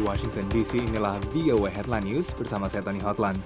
Washington DC, inilah VOA Headline News bersama saya Tony Hotline.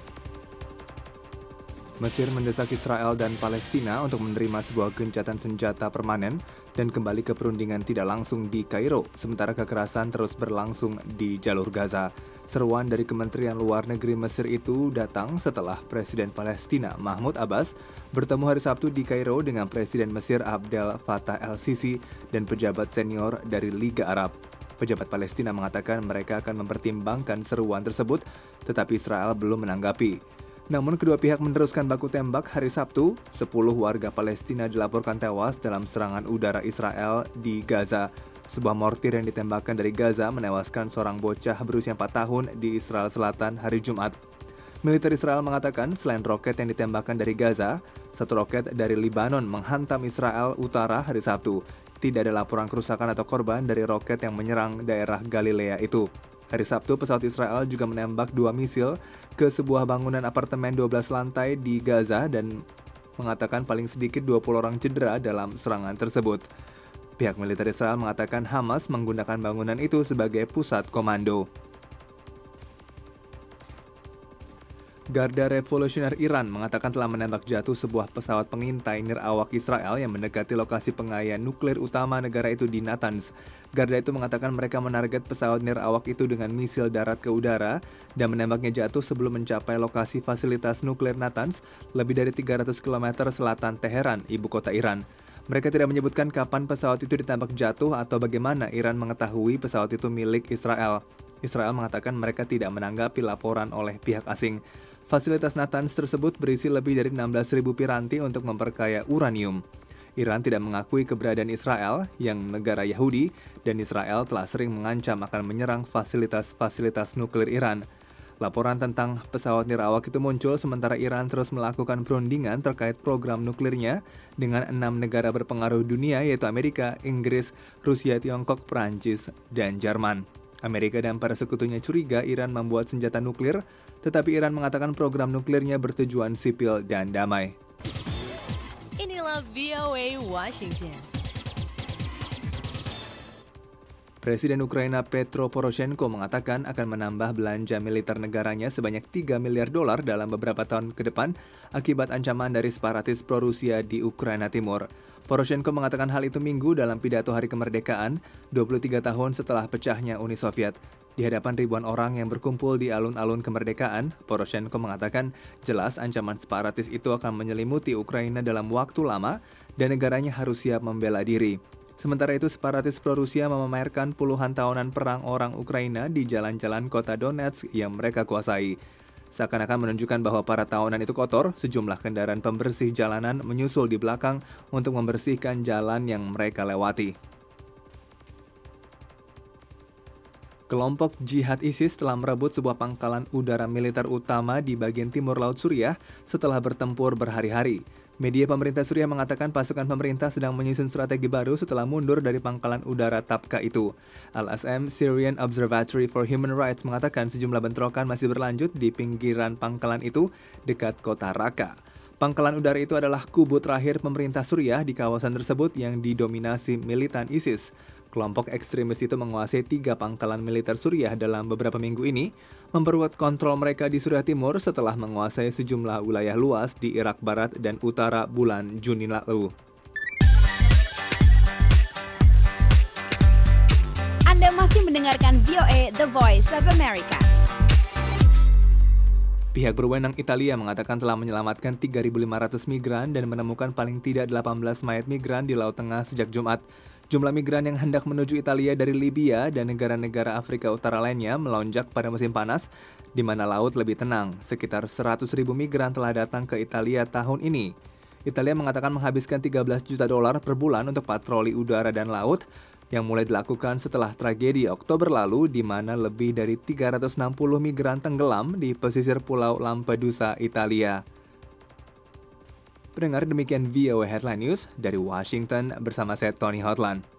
Mesir mendesak Israel dan Palestina untuk menerima sebuah gencatan senjata permanen dan kembali ke perundingan tidak langsung di Kairo, sementara kekerasan terus berlangsung di jalur Gaza. Seruan dari Kementerian Luar Negeri Mesir itu datang setelah Presiden Palestina Mahmud Abbas bertemu hari Sabtu di Kairo dengan Presiden Mesir Abdel Fattah el-Sisi dan pejabat senior dari Liga Arab. Pejabat Palestina mengatakan mereka akan mempertimbangkan seruan tersebut, tetapi Israel belum menanggapi. Namun kedua pihak meneruskan baku tembak hari Sabtu. 10 warga Palestina dilaporkan tewas dalam serangan udara Israel di Gaza. Sebuah mortir yang ditembakkan dari Gaza menewaskan seorang bocah berusia 4 tahun di Israel Selatan hari Jumat. Militer Israel mengatakan selain roket yang ditembakkan dari Gaza, satu roket dari Lebanon menghantam Israel Utara hari Sabtu. Tidak ada laporan kerusakan atau korban dari roket yang menyerang daerah Galilea itu. Hari Sabtu, pesawat Israel juga menembak 2 misil ke sebuah bangunan apartemen 12 lantai di Gaza dan mengatakan paling sedikit 20 orang cedera dalam serangan tersebut. Pihak militer Israel mengatakan Hamas menggunakan bangunan itu sebagai pusat komando. Garda Revolusioner Iran mengatakan telah menembak jatuh sebuah pesawat pengintai nirawak Israel yang mendekati lokasi pengayaan nuklir utama negara itu di Natanz. Garda itu mengatakan mereka menarget pesawat nirawak itu dengan misil darat ke udara dan menembaknya jatuh sebelum mencapai lokasi fasilitas nuklir Natanz, lebih dari 300 km selatan Teheran, ibu kota Iran. Mereka tidak menyebutkan kapan pesawat itu ditembak jatuh atau bagaimana Iran mengetahui pesawat itu milik Israel. Israel mengatakan mereka tidak menanggapi laporan oleh pihak asing. Fasilitas Natanz tersebut berisi lebih dari 16.000 piranti untuk memperkaya uranium. Iran tidak mengakui keberadaan Israel, yang negara Yahudi, dan Israel telah sering mengancam akan menyerang fasilitas-fasilitas nuklir Iran. Laporan tentang pesawat nirawak itu muncul sementara Iran terus melakukan perundingan terkait program nuklirnya dengan 6 negara berpengaruh dunia yaitu Amerika, Inggris, Rusia, Tiongkok, Perancis, dan Jerman. Amerika dan para sekutunya curiga Iran membuat senjata nuklir, tetapi Iran mengatakan program nuklirnya bertujuan sipil dan damai. Inilah VOA Washington. Presiden Ukraina Petro Poroshenko mengatakan akan menambah belanja militer negaranya sebanyak $3 miliar dalam beberapa tahun ke depan akibat ancaman dari separatis pro-Rusia di Ukraina Timur. Poroshenko mengatakan hal itu Minggu dalam pidato Hari Kemerdekaan, 23 tahun setelah pecahnya Uni Soviet. Di hadapan ribuan orang yang berkumpul di alun-alun kemerdekaan, Poroshenko mengatakan jelas ancaman separatis itu akan menyelimuti Ukraina dalam waktu lama dan negaranya harus siap membela diri. Sementara itu, separatis pro-Rusia memamerkan puluhan tahunan perang orang Ukraina di jalan-jalan kota Donetsk yang mereka kuasai. Seakan-akan menunjukkan bahwa para tahunan itu kotor, sejumlah kendaraan pembersih jalanan menyusul di belakang untuk membersihkan jalan yang mereka lewati. Kelompok jihad ISIS telah merebut sebuah pangkalan udara militer utama di bagian timur Laut Suriah setelah bertempur berhari-hari. Media pemerintah Suriah mengatakan pasukan pemerintah sedang menyusun strategi baru setelah mundur dari pangkalan udara Tabqa itu. Al-Asm Syrian Observatory for Human Rights mengatakan sejumlah bentrokan masih berlanjut di pinggiran pangkalan itu dekat kota Raqqa. Pangkalan udara itu adalah kubu terakhir pemerintah Suriah di kawasan tersebut yang didominasi militan ISIS. Kelompok ekstremis itu menguasai 3 pangkalan militer Suriah dalam beberapa minggu ini, memperkuat kontrol mereka di Suriah Timur setelah menguasai sejumlah wilayah luas di Irak Barat dan Utara bulan Juni lalu. Anda masih mendengarkan VOA The Voice of America. Pihak berwenang Italia mengatakan telah menyelamatkan 3.500 migran dan menemukan paling tidak 18 mayat migran di Laut Tengah sejak Jumat. Jumlah migran yang hendak menuju Italia dari Libya dan negara-negara Afrika Utara lainnya melonjak pada musim panas, di mana laut lebih tenang. Sekitar 100.000 migran telah datang ke Italia tahun ini. Italia mengatakan menghabiskan $13 juta per bulan untuk patroli udara dan laut, yang mulai dilakukan setelah tragedi Oktober lalu, di mana lebih dari 360 migran tenggelam di pesisir pulau Lampedusa, Italia. Pendengar, demikian VOA Headline News dari Washington bersama saya Tony Hotline.